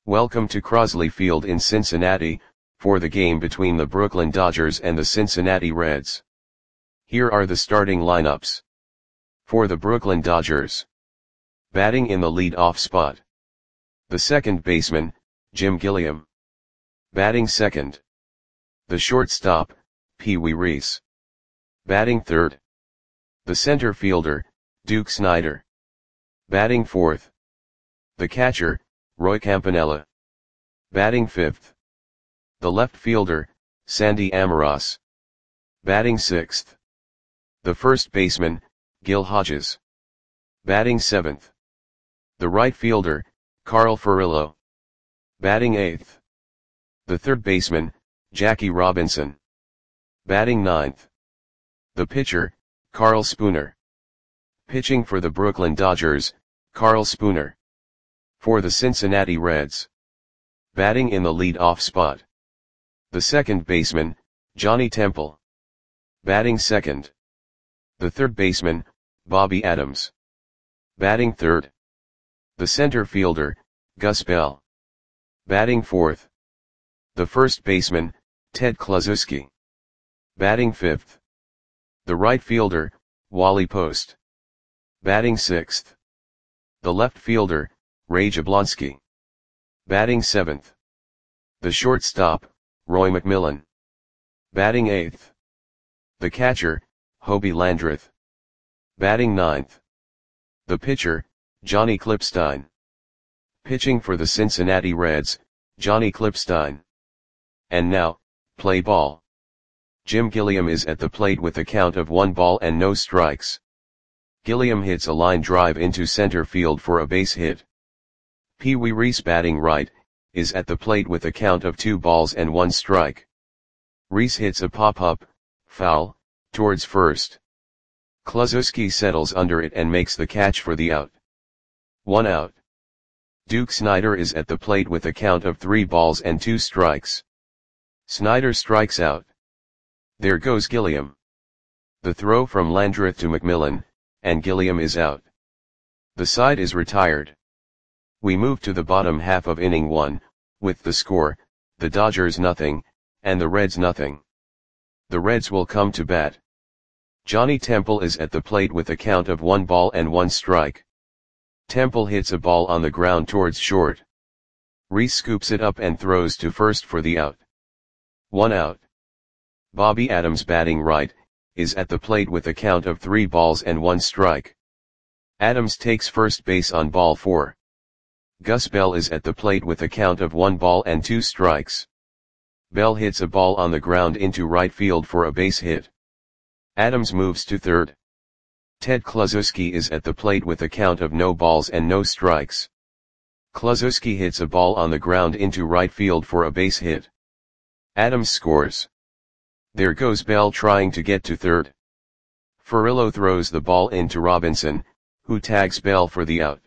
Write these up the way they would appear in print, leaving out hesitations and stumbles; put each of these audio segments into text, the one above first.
Welcome to Crosley Field in Cincinnati, for the game between the Brooklyn Dodgers and the Cincinnati Reds. Here are the starting lineups. For the Brooklyn Dodgers. Batting in the lead-off spot. The second baseman, Jim Gilliam. Batting second. The shortstop, Pee Wee Reese. Batting third. The center fielder, Duke Snider. Batting fourth. The catcher, Roy Campanella. Batting fifth. The left fielder, Sandy Allardice. Batting sixth. The first baseman, Gil Hodges. Batting seventh. The right fielder, Carl Furillo. Batting eighth. The third baseman, Jackie Robinson. Batting ninth. The pitcher, Carl Spooner. Pitching for the Brooklyn Dodgers, Carl Spooner. For the Cincinnati Reds. Batting in the lead-off spot. The second baseman, Johnny Temple. Batting second. The third baseman, Bobby Adams. Batting third. The center fielder, Gus Bell. Batting fourth. The first baseman, Ted Kluszewski. Batting fifth. The right fielder, Wally Post. Batting sixth. The left fielder, Ray Jablonski. Batting seventh. The shortstop, Roy McMillan. Batting eighth. The catcher, Hobie Landreth. Batting ninth. The pitcher, Johnny Klippstein. Pitching for the Cincinnati Reds, Johnny Klippstein. And now, play ball. Jim Gilliam is at the plate with a count of 1 ball and no strikes. Gilliam hits a line drive into center field for a base hit. Pee Wee Reese, batting right, is at the plate with a count of 2 balls and 1 strike. Reese hits a pop-up, foul, towards first. Kluszewski settles under it and makes the catch for the out. 1 out. Duke Snider is at the plate with a count of 3 balls and 2 strikes. Snider strikes out. There goes Gilliam. The throw from Landreth to McMillan, and Gilliam is out. The side is retired. We move to the bottom half of inning 1, with the score, the Dodgers 0, and the Reds 0. The Reds will come to bat. Johnny Temple is at the plate with a count of 1 ball and 1 strike. Temple hits a ball on the ground towards short. Reese scoops it up and throws to first for the out. 1 out. Bobby Adams, batting right, is at the plate with a count of 3 balls and 1 strike. Adams takes first base on ball 4. Gus Bell is at the plate with a count of 1 ball and 2 strikes. Bell hits a ball on the ground into right field for a base hit. Adams moves to third. Ted Kluszewski is at the plate with a count of no balls and no strikes. Kluszewski hits a ball on the ground into right field for a base hit. Adams scores. There goes Bell trying to get to third. Furillo throws the ball into Robinson, who tags Bell for the out.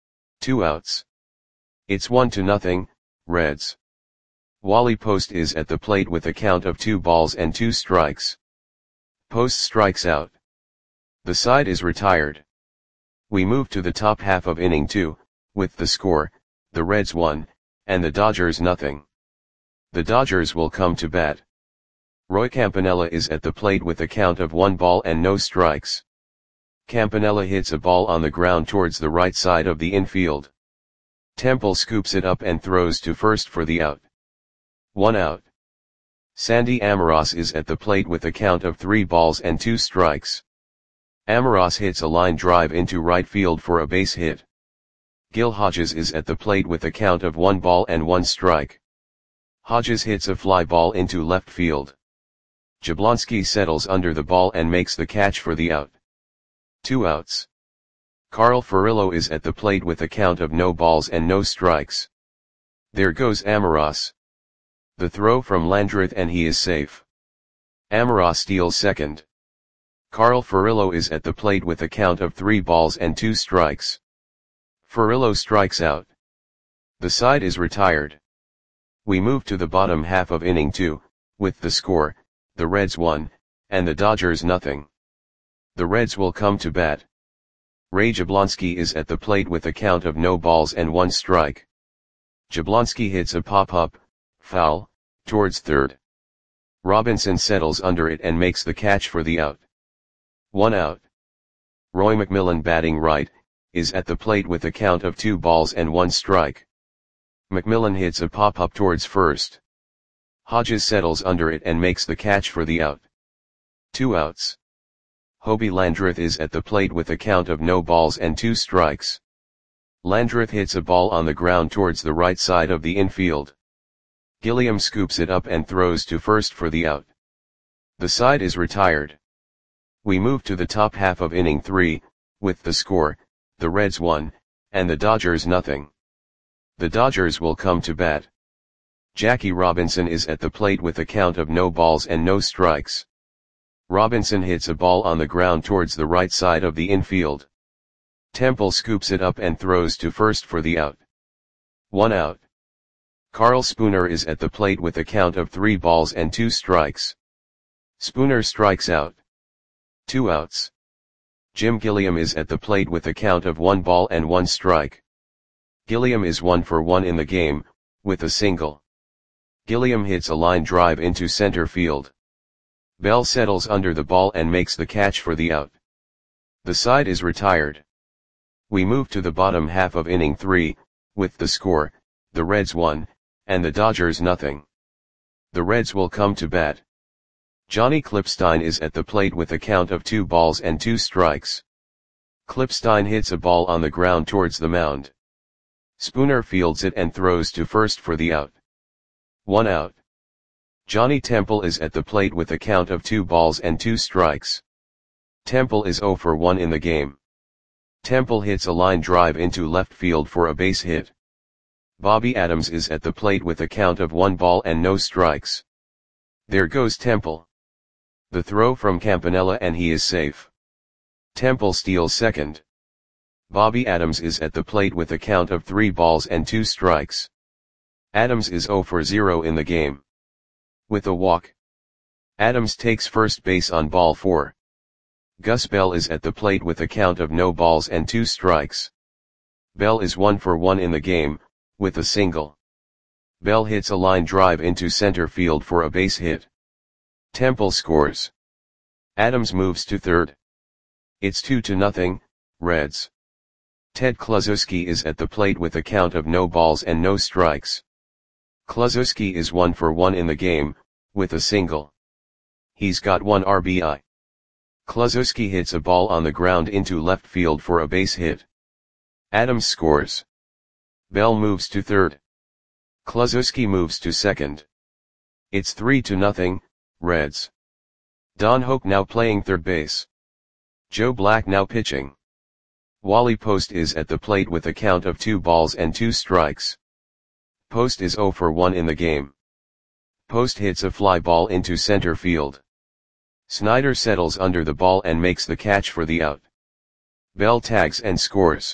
2 outs. It's 1-0, Reds. Wally Post is at the plate with a count of 2 balls and 2 strikes. Post strikes out. The side is retired. We move to the top half of inning 2, with the score, the Reds 1, and the Dodgers 0. The Dodgers will come to bat. Roy Campanella is at the plate with a count of 1 ball and no strikes. Campanella hits a ball on the ground towards the right side of the infield. Temple scoops it up and throws to first for the out. 1 out. Sandy Allardice is at the plate with a count of 3 balls and 2 strikes. Allardice hits a line drive into right field for a base hit. Gil Hodges is at the plate with a count of 1 ball and 1 strike. Hodges hits a fly ball into left field. Jablonski settles under the ball and makes the catch for the out. 2 outs. Carl Furillo is at the plate with a count of no balls and no strikes. There goes Allardice. The throw from Landreth and he is safe. Allardice steals second. Carl Furillo is at the plate with a count of 3 balls and 2 strikes. Furillo strikes out. The side is retired. We move to the bottom half of inning 2, with the score, the Reds 1, and the Dodgers 0. The Reds will come to bat. Ray Jablonski is at the plate with a count of no balls and 1 strike. Jablonski hits a pop-up, foul, towards third. Robinson settles under it and makes the catch for the out. 1 out. Roy McMillan batting right, is at the plate with a count of 2 balls and 1 strike. McMillan hits a pop-up towards first. Hodges settles under it and makes the catch for the out. 2 outs. Hobie Landreth is at the plate with a count of no balls and 2 strikes. Landreth hits a ball on the ground towards the right side of the infield. Gilliam scoops it up and throws to first for the out. The side is retired. We move to the top half of inning 3, with the score, the Reds 1, and the Dodgers nothing. The Dodgers will come to bat. Jackie Robinson is at the plate with a count of no balls and no strikes. Robinson hits a ball on the ground towards the right side of the infield. Temple scoops it up and throws to first for the out. 1 out. Carl Spooner is at the plate with a count of 3 balls and 2 strikes. Spooner strikes out. 2 outs. Jim Gilliam is at the plate with a count of 1 ball and 1 strike. Gilliam is 1 for 1 in the game, with a single. Gilliam hits a line drive into center field. Bell settles under the ball and makes the catch for the out. The side is retired. We move to the bottom half of inning 3, with the score, the Reds 1, and the Dodgers nothing. The Reds will come to bat. Johnny Klipstein is at the plate with a count of 2 balls and 2 strikes. Klipstein hits a ball on the ground towards the mound. Spooner fields it and throws to first for the out. 1 out. Johnny Temple is at the plate with a count of 2 balls and 2 strikes. Temple is 0 for 1 in the game. Temple hits a line drive into left field for a base hit. Bobby Adams is at the plate with a count of 1 ball and no strikes. There goes Temple. The throw from Campanella and he is safe. Temple steals second. Bobby Adams is at the plate with a count of 3 balls and 2 strikes. Adams is 0 for 0 in the game. With a walk. Adams takes first base on ball 4. Gus Bell is at the plate with a count of no balls and 2 strikes. Bell is 1 for 1 in the game, with a single. Bell hits a line drive into center field for a base hit. Temple scores. Adams moves to third. It's 2-0, Reds. Ted Kluszewski is at the plate with a count of no balls and no strikes. Kluszewski is 1 for 1 in the game, with a single. He's got 1 RBI. Kluszewski hits a ball on the ground into left field for a base hit. Adams scores. Bell moves to third. Kluszewski moves to second. It's 3-0, Reds. Don Hoke now playing third base. Joe Black now pitching. Wally Post is at the plate with a count of 2 balls and 2 strikes. Post is 0 for 1 in the game. Post hits a fly ball into center field. Snyder settles under the ball and makes the catch for the out. Bell tags and scores.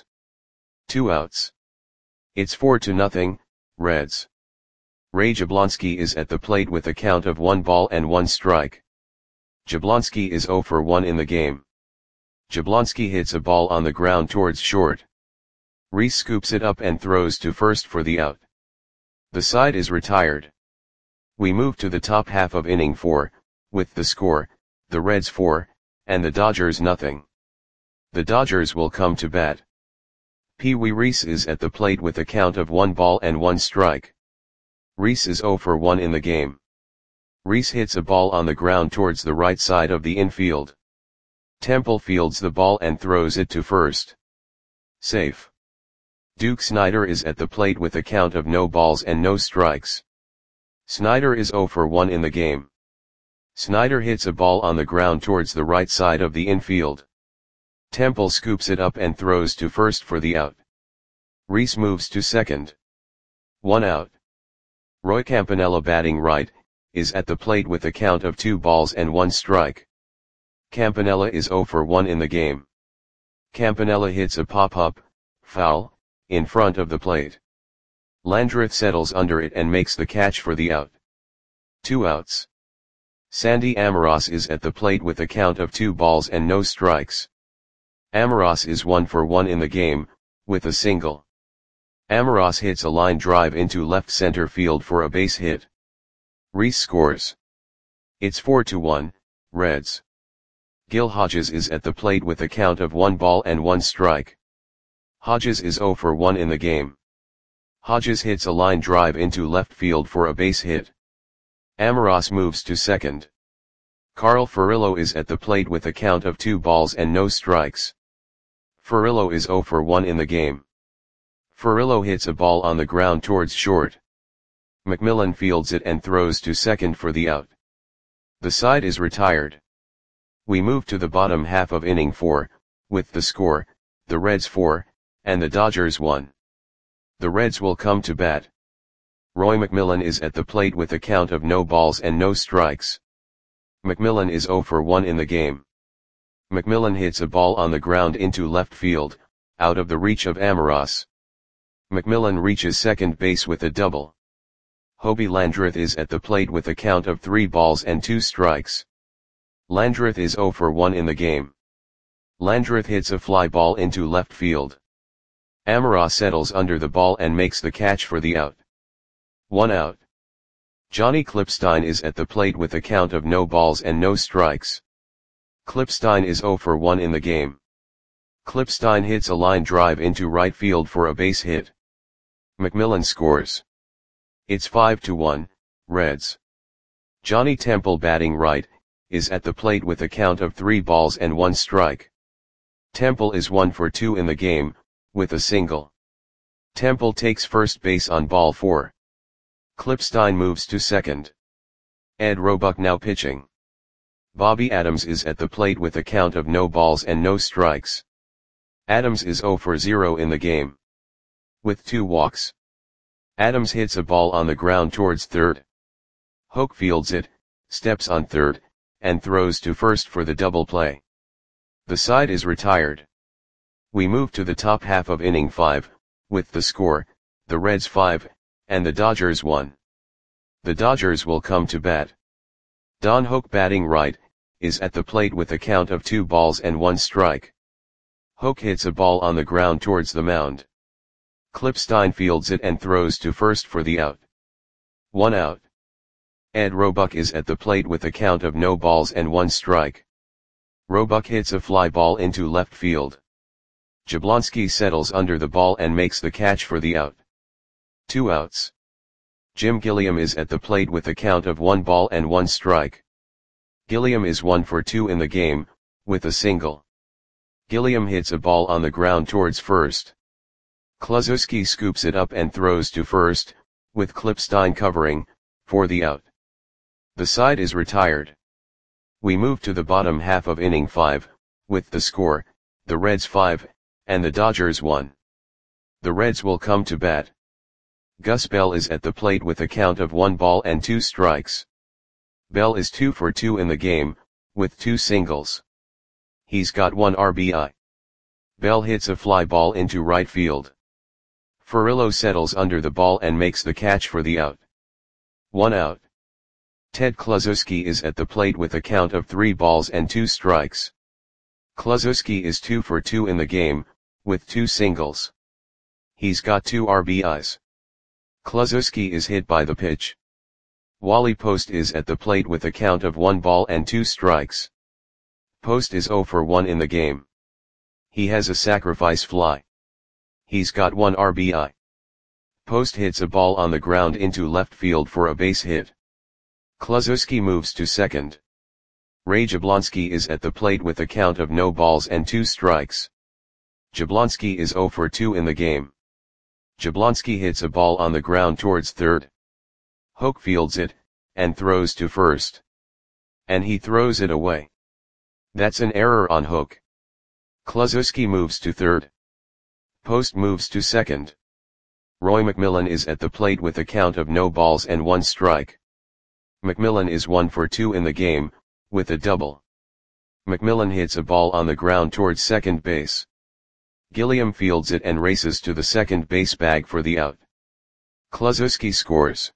2 outs. It's 4-0, Reds. Ray Jablonski is at the plate with a count of 1 ball and 1 strike. Jablonski is 0 for 1 in the game. Jablonski hits a ball on the ground towards short. Reese scoops it up and throws to first for the out. The side is retired. We move to the top half of inning 4, with the score, the Reds 4, and the Dodgers nothing. The Dodgers will come to bat. Pee Wee Reese is at the plate with a count of 1 ball and 1 strike. Reese is 0 for 1 in the game. Reese hits a ball on the ground towards the right side of the infield. Temple fields the ball and throws it to first. Safe. Duke Snyder is at the plate with a count of no balls and no strikes. Snyder is 0 for 1 in the game. Snyder hits a ball on the ground towards the right side of the infield. Temple scoops it up and throws to first for the out. Reese moves to second. 1 out. Roy Campanella batting right, is at the plate with a count of 2 balls and 1 strike. Campanella is 0 for 1 in the game. Campanella hits a pop-up, foul, in front of the plate. Landreth settles under it and makes the catch for the out. 2 outs. Sandy Amoros is at the plate with a count of 2 balls and no strikes. Amoros is 1 for 1 in the game, with a single. Amoros hits a line drive into left center field for a base hit. Reese scores. It's 4-1, Reds. Gil Hodges is at the plate with a count of 1 ball and 1 strike. Hodges is 0 for 1 in the game. Hodges hits a line drive into left field for a base hit. Amoros moves to second. Carl Furillo is at the plate with a count of 2 balls and no strikes. Furillo is 0 for 1 in the game. Furillo hits a ball on the ground towards short. McMillan fields it and throws to second for the out. The side is retired. We move to the bottom half of inning 4, with the score, the Reds 4, and the Dodgers 1. The Reds will come to bat. Roy McMillan is at the plate with a count of no balls and no strikes. McMillan is 0 for 1 in the game. McMillan hits a ball on the ground into left field, out of the reach of Amoros. McMillan reaches second base with a double. Hobie Landreth is at the plate with a count of 3 balls and 2 strikes. Landreth is 0 for 1 in the game. Landreth hits a fly ball into left field. Amoros settles under the ball and makes the catch for the out. 1 out. Johnny Klipstein is at the plate with a count of no balls and no strikes. Klipstein is 0 for 1 in the game. Klipstein hits a line drive into right field for a base hit. McMillan scores. It's 5-1, Reds. Johnny Temple, batting right, is at the plate with a count of 3 balls and 1 strike. Temple is 1 for 2 in the game, with a single. Temple takes first base on ball 4. Klipstein moves to second. Ed Roebuck now pitching. Bobby Adams is at the plate with a count of no balls and no strikes. Adams is 0 for 0 in the game. With 2 walks. Adams hits a ball on the ground towards third. Hoke fields it, steps on third, and throws to first for the double play. The side is retired. We move to the top half of inning 5, with the score, the Reds 5, and the Dodgers 1. The Dodgers will come to bat. Don Hoke, batting right, is at the plate with a count of 2 balls and 1 strike. Hoke hits a ball on the ground towards the mound. Klipstein fields it and throws to first for the out. 1 out. Ed Roebuck is at the plate with a count of no balls and 1 strike. Roebuck hits a fly ball into left field. Jablonski settles under the ball and makes the catch for the out. 2 outs. Jim Gilliam is at the plate with a count of 1 ball and 1 strike. Gilliam is 1 for 2 in the game, with a single. Gilliam hits a ball on the ground towards first. Kluszewski scoops it up and throws to first, with Klipstein covering, for the out. The side is retired. We move to the bottom half of inning 5, with the score, the Reds 5, and the Dodgers 1. The Reds will come to bat. Gus Bell is at the plate with a count of 1 ball and 2 strikes. Bell is 2 for 2 in the game, with 2 singles. He's got 1 RBI. Bell hits a fly ball into right field. Furillo settles under the ball and makes the catch for the out. 1 out. Ted Kluszewski is at the plate with a count of 3 balls and 2 strikes. Kluszewski is 2 for 2 in the game, with 2 singles. He's got 2 RBIs. Kluszewski is hit by the pitch. Wally Post is at the plate with a count of 1 ball and 2 strikes. Post is 0 for 1 in the game. He has a sacrifice fly. He's got 1 RBI. Post hits a ball on the ground into left field for a base hit. Kluszewski moves to second. Ray Jablonski is at the plate with a count of no balls and 2 strikes. Jablonski is 0 for 2 in the game. Jablonski hits a ball on the ground towards third. Hoke fields it, and throws to first. And he throws it away. That's an error on Hoke. Kluszewski moves to third. Post moves to second. Roy McMillan is at the plate with a count of no balls and 1 strike. McMillan is 1 for 2 in the game, with a double. McMillan hits a ball on the ground towards second base. Gilliam fields it and races to the second base bag for the out. Kluszewski scores.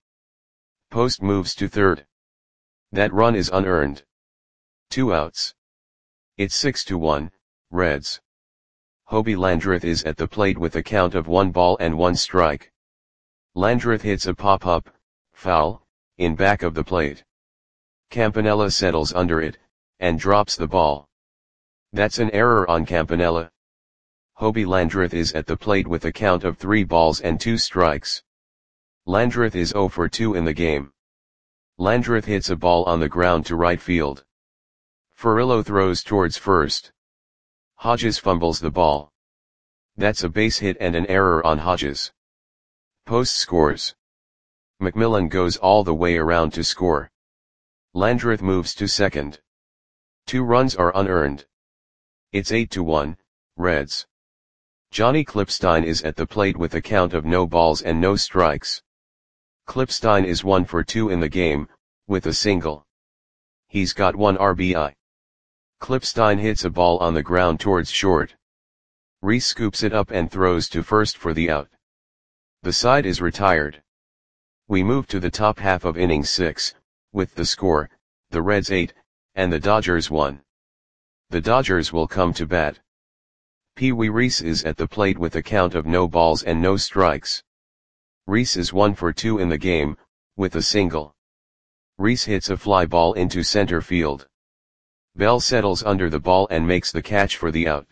Post moves to third. That run is unearned. 2 outs. It's 6-1, Reds. Hobie Landreth is at the plate with a count of 1 ball and 1 strike. Landreth hits a pop-up, foul, in back of the plate. Campanella settles under it, and drops the ball. That's an error on Campanella. Hobie Landreth is at the plate with a count of 3 balls and 2 strikes. Landreth is 0 for 2 in the game. Landreth hits a ball on the ground to right field. Furillo throws towards first. Hodges fumbles the ball. That's a base hit and an error on Hodges. Post scores. McMillan goes all the way around to score. Landreth moves to second. 2 runs are unearned. It's 8-1, Reds. Johnny Klippstein is at the plate with a count of no balls and no strikes. Klippstein is 1 for 2 in the game, with a single. He's got 1 RBI. Klippstein hits a ball on the ground towards short. Reese scoops it up and throws to first for the out. The side is retired. We move to the top half of inning 6, with the score, the Reds 8, and the Dodgers 1. The Dodgers will come to bat. Pee Wee Reese is at the plate with a count of no balls and no strikes. Reese is 1 for 2 in the game, with a single. Reese hits a fly ball into center field. Bell settles under the ball and makes the catch for the out.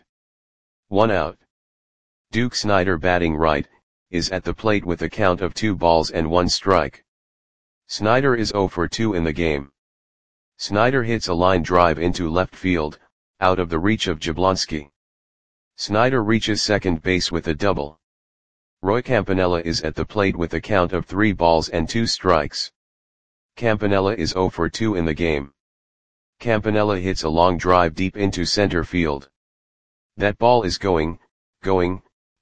1 out. Duke Snider, batting right, is at the plate with a count of 2 balls and 1 strike. Snider is 0 for 2 in the game. Snider hits a line drive into left field, out of the reach of Jablonski. Snider reaches second base with a double. Roy Campanella is at the plate with a count of 3 balls and 2 strikes. Campanella is 0 for 2 in the game. Campanella hits a long drive deep into center field. That ball is going, gone.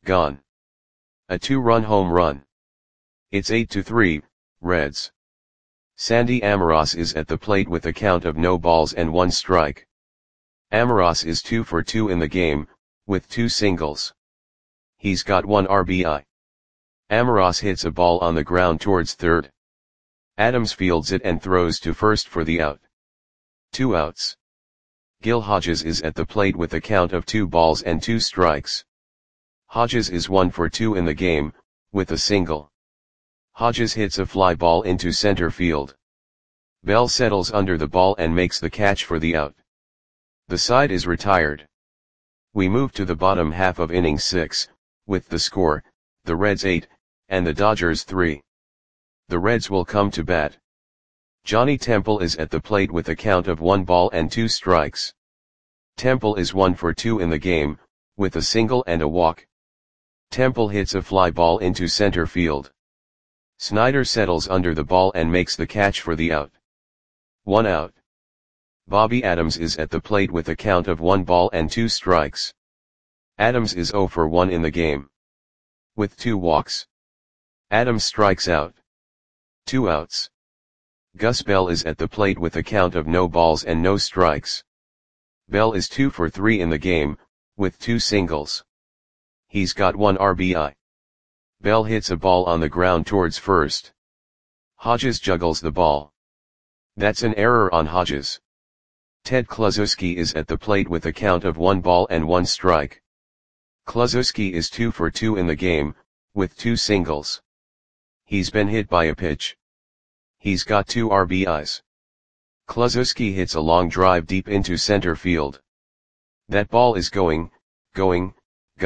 A 2-run home run. It's 8-3, Reds. Sandy Amoros is at the plate with a count of no balls and 1 strike. Amoros is 2 for 2 in the game, with 2 singles. He's got 1 RBI. Amoros hits a ball on the ground towards third. Adams fields it and throws to first for the out. 2 outs. Gil Hodges is at the plate with a count of 2 balls and 2 strikes. Hodges is 1 for 2 in the game, with a single. Hodges hits a fly ball into center field. Bell settles under the ball and makes the catch for the out. The side is retired. We move to the bottom half of inning 6, with the score, the Reds 8, and the Dodgers 3. The Reds will come to bat. Johnny Temple is at the plate with a count of 1 ball and 2 strikes. Temple is 1 for 2 in the game, with a single and a walk. Temple hits a fly ball into center field. Snider settles under the ball and makes the catch for the out. 1 out. Bobby Adams is at the plate with a count of 1 ball and 2 strikes. Adams is 0 for 1 in the game. With 2 walks. Adams strikes out. 2 outs. Gus Bell is at the plate with a count of no balls and no strikes. Bell is 2 for 3 in the game, with 2 singles. He's got 1 RBI. Bell hits a ball on the ground towards first. Hodges juggles the ball. That's an error on Hodges. Ted Kluszewski is at the plate with a count of 1 ball and 1 strike. Kluszewski is 2 for 2 in the game, with 2 singles. He's been hit by a pitch. He's got 2 RBIs. Kluszewski hits a long drive deep into center field. That ball is going, gone.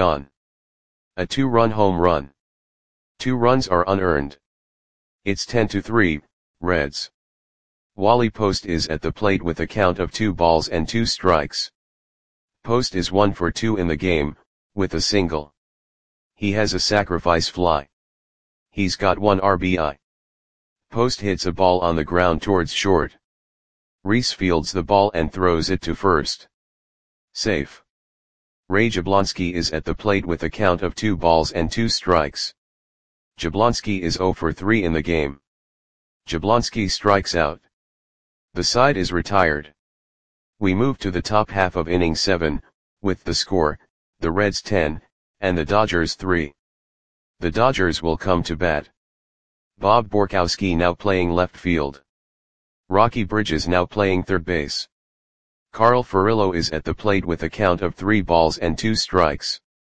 A 2-run home run. 2 runs are unearned. It's 10-3, Reds. Wally Post is at the plate with a count of 2 balls and 2 strikes. Post is 1 for 2 in the game, with a single. He has a sacrifice fly. He's got 1 RBI. Post hits a ball on the ground towards short. Reese fields the ball and throws it to first. Safe. Ray Jablonski is at the plate with a count of 2 balls and 2 strikes. Jablonski is 0 for 3 in the game. Jablonski strikes out. The side is retired. We move to the top half of inning 7, with the score, the Reds 10, and the Dodgers 3. The Dodgers will come to bat. Bob Borkowski now playing left field. Rocky Bridges now playing third base. Carl Furillo is at the plate with a count of 3 balls and 2 strikes.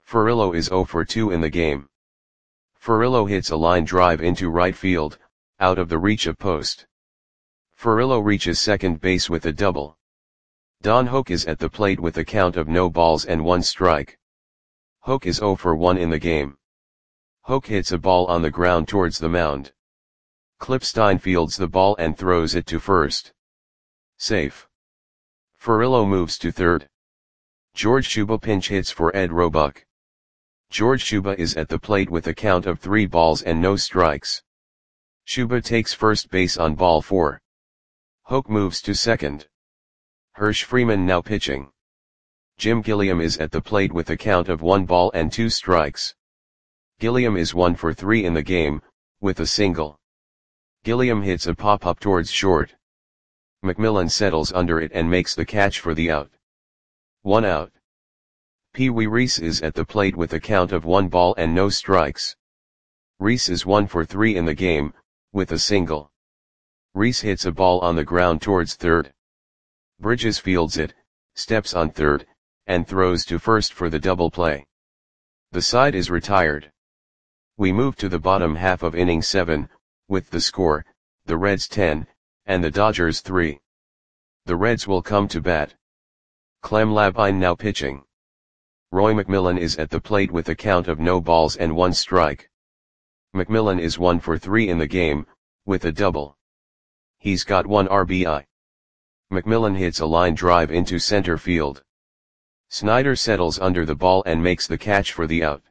Furillo is 0 for 2 in the game. Furillo hits a line drive into right field, out of the reach of post. Furillo reaches second base with a double. Don Hoak is at the plate with a count of no balls and 1 strike. Hoak is 0 for 1 in the game. Hoak hits a ball on the ground towards the mound. Klippstein fields the ball and throws it to first. Safe. Furillo moves to third. George Shuba pinch hits for Ed Roebuck. George Shuba is at the plate with a count of 3 balls and no strikes. Shuba takes first base on ball 4. Hoak moves to second. Hirsch Freeman now pitching. Jim Gilliam is at the plate with a count of 1 ball and 2 strikes. Gilliam is 1 for 3 in the game, with a single. Gilliam hits a pop-up towards short. McMillan settles under it and makes the catch for the out. 1 out. Pee Wee Reese is at the plate with a count of 1 ball and no strikes. Reese is 1 for 3 in the game, with a single. Reese hits a ball on the ground towards third. Bridges fields it, steps on third, and throws to first for the double play. The side is retired. We move to the bottom half of inning 7, with the score, the Reds 10, and the Dodgers 3. The Reds will come to bat. Clem Labine now pitching. Roy McMillan is at the plate with a count of no balls and 1 strike. McMillan is 1 for 3 in the game, with a double. He's got 1 RBI. McMillan hits a line drive into center field. Snyder settles under the ball and makes the catch for the out.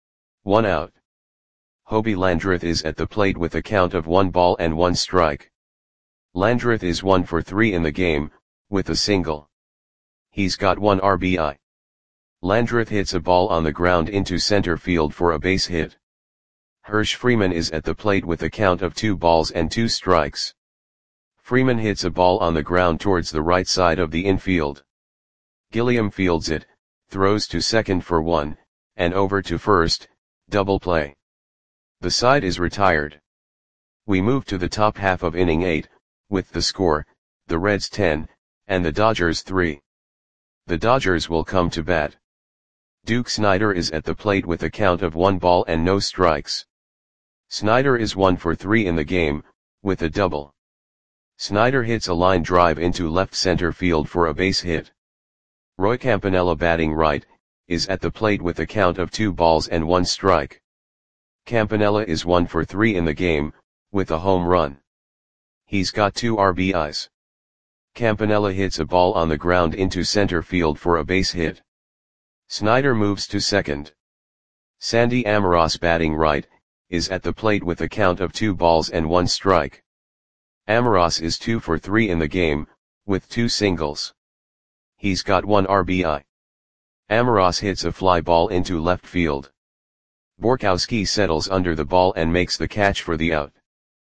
1 out. Hobie Landreth is at the plate with a count of 1 ball and 1 strike. Landreth is 1 for 3 in the game, with a single. He's got 1 RBI. Landreth hits a ball on the ground into center field for a base hit. Hirsch Freeman is at the plate with a count of 2 balls and 2 strikes. Freeman hits a ball on the ground towards the right side of the infield. Gilliam fields it, throws to second for 1, and over to first, double play. The side is retired. We move to the top half of inning 8, with the score, the Reds 10, and the Dodgers 3. The Dodgers will come to bat. Duke Snyder is at the plate with a count of 1 ball and no strikes. Snyder is 1 for 3 in the game, with a double. Snyder hits a line drive into left center field for a base hit. Roy Campanella batting right, is at the plate with a count of 2 balls and 1 strike. Campanella is 1 for 3 in the game, with a home run. He's got 2 RBIs. Campanella hits a ball on the ground into center field for a base hit. Snyder moves to second. Sandy Amoros batting right, is at the plate with a count of 2 balls and 1 strike. Amoros is 2 for 3 in the game, with 2 singles. He's got 1 RBI. Amoros hits a fly ball into left field. Borkowski settles under the ball and makes the catch for the out.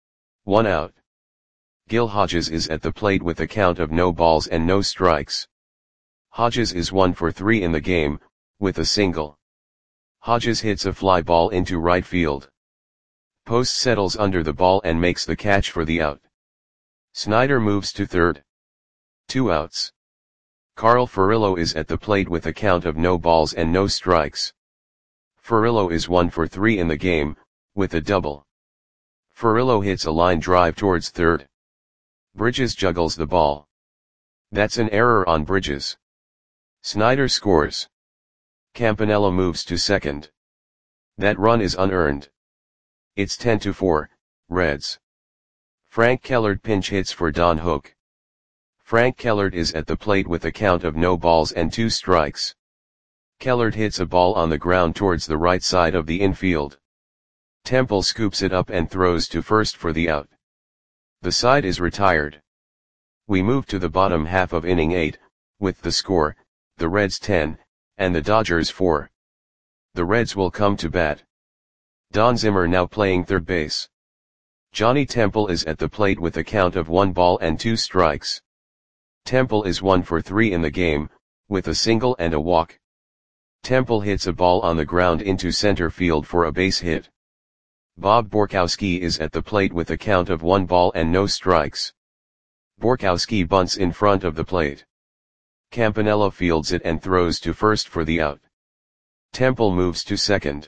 1 out. Gil Hodges is at the plate with a count of no balls and no strikes. Hodges is 1 for 3 in the game, with a single. Hodges hits a fly ball into right field. Post settles under the ball and makes the catch for the out. Snyder moves to third. 2 outs. Carl Furillo is at the plate with a count of no balls and no strikes. Furillo is 1 for 3 in the game, with a double. Furillo hits a line drive towards third. Bridges juggles the ball. That's an error on Bridges. Snyder scores. Campanella moves to second. That run is unearned. It's 10-4, Reds. Frank Kellert pinch hits for Don Hoak. Frank Kellert is at the plate with a count of no balls and 2 strikes. Kellert hits a ball on the ground towards the right side of the infield. Temple scoops it up and throws to first for the out. The side is retired. We move to the bottom half of inning 8, with the score, the Reds 10, and the Dodgers 4. The Reds will come to bat. Don Zimmer now playing third base. Johnny Temple is at the plate with a count of 1 ball and 2 strikes. Temple is 1 for 3 in the game, with a single and a walk. Temple hits a ball on the ground into center field for a base hit. Bob Borkowski is at the plate with a count of 1 ball and no strikes. Borkowski bunts in front of the plate. Campanella fields it and throws to first for the out. Temple moves to second.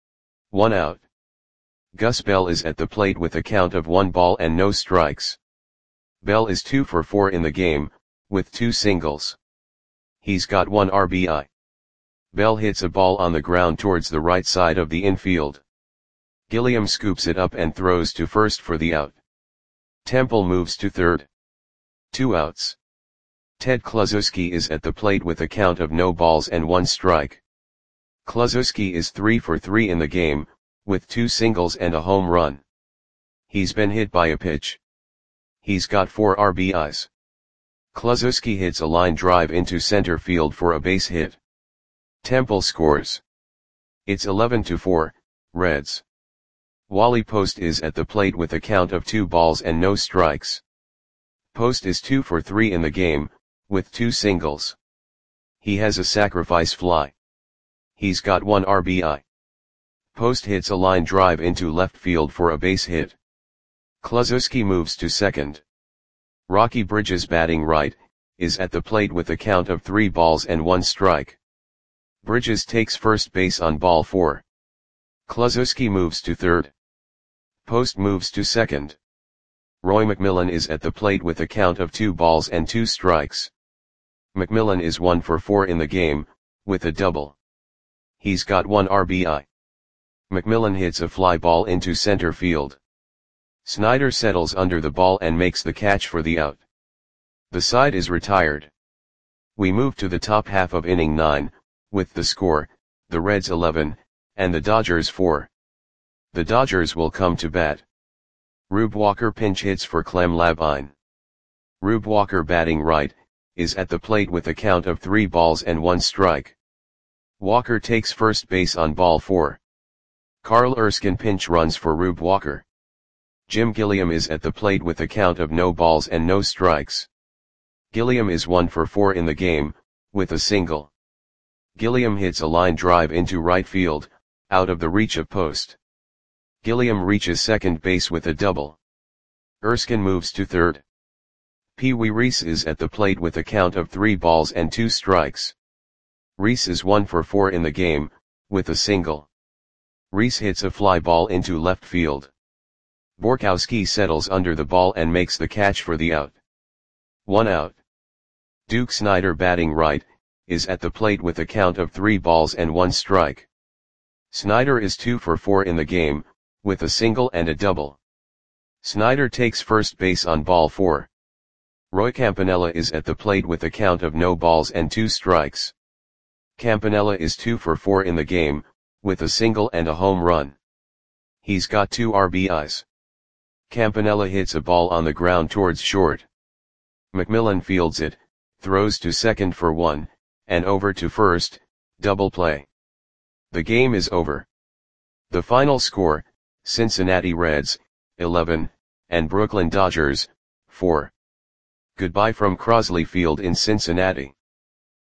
1 out. Gus Bell is at the plate with a count of 1 ball and no strikes. Bell is 2 for 4 in the game, with 2 singles. He's got 1 RBI. Bell hits a ball on the ground towards the right side of the infield. Gilliam scoops it up and throws to first for the out. Temple moves to third. 2 outs. Ted Kluszewski is at the plate with a count of no balls and 1 strike. Kluszewski is 3 for 3 in the game, with 2 singles and a home run. He's been hit by a pitch. He's got 4 RBIs. Kluszewski hits a line drive into center field for a base hit. Temple scores. It's 11-4, Reds. Wally Post is at the plate with a count of 2 balls and no strikes. Post is 2 for 3 in the game, with 2 singles. He has a sacrifice fly. He's got 1 RBI. Post hits a line drive into left field for a base hit. Kluszewski moves to second. Rocky Bridges, batting right, is at the plate with a count of 3 balls and 1 strike. Bridges takes first base on ball 4. Kluszewski moves to third. Post moves to second. Roy McMillan is at the plate with a count of 2 balls and 2 strikes. McMillan is 1 for 4 in the game, with a double. He's got 1 RBI. McMillan hits a fly ball into center field. Snyder settles under the ball and makes the catch for the out. The side is retired. We move to the top half of inning 9, with the score, the Reds 11, and the Dodgers 4. The Dodgers will come to bat. Rube Walker pinch hits for Clem Labine. Rube Walker, batting right, is at the plate with a count of 3 balls and 1 strike. Walker takes first base on ball 4. Carl Erskine pinch runs for Rube Walker. Jim Gilliam is at the plate with a count of no balls and no strikes. Gilliam is 1 for 4 in the game, with a single. Gilliam hits a line drive into right field, out of the reach of Post. Gilliam reaches second base with a double. Erskine moves to third. Pee Wee Reese is at the plate with a count of 3 balls and 2 strikes. Reese is 1 for 4 in the game, with a single. Reese hits a fly ball into left field. Borkowski settles under the ball and makes the catch for the out. 1 out. Duke Snyder, batting right, is at the plate with a count of 3 balls and 1 strike. Snyder is 2 for 4 in the game, with a single and a double. Snyder takes first base on ball 4. Roy Campanella is at the plate with a count of no balls and 2 strikes. Campanella is 2 for 4 in the game, with a single and a home run. He's got 2 RBIs. Campanella hits a ball on the ground towards short. McMillan fields it, throws to second for 1, and over to first, double play. The game is over. The final score, Cincinnati Reds, 11, and Brooklyn Dodgers, 4. Goodbye from Crosley Field in Cincinnati.